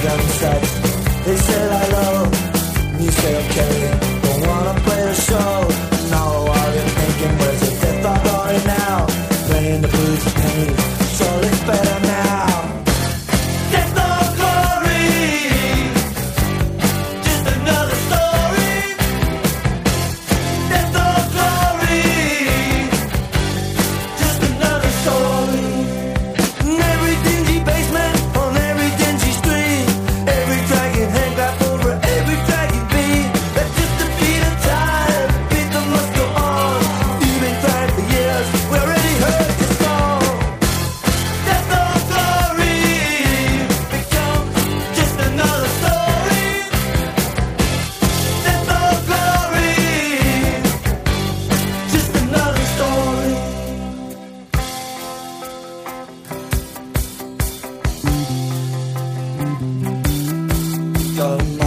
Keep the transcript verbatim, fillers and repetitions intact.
down the steps. They said hello, and you said okay. Don't wanna play the show. Now all you're thinking was a death by glory now. Playing the blues and pain, so it's better now. Death or glory, just another story. Death or glory, just another story. In every dingy basement, on every dingy street, every dragging hand clap over every dragging beat. That's just the beat of time, the beat that must go on. You've been crying for years, we already heard your song. Death or glory, becomes just another story. Death or glory, just another story. Got a